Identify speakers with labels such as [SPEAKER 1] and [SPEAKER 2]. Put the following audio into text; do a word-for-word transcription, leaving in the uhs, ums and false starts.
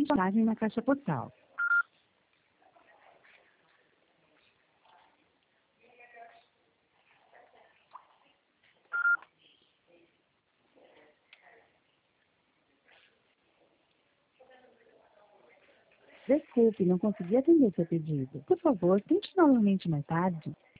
[SPEAKER 1] mensagem na caixa postal. Desculpe, não consegui atender seu pedido. Por favor, tente novamente mais tarde.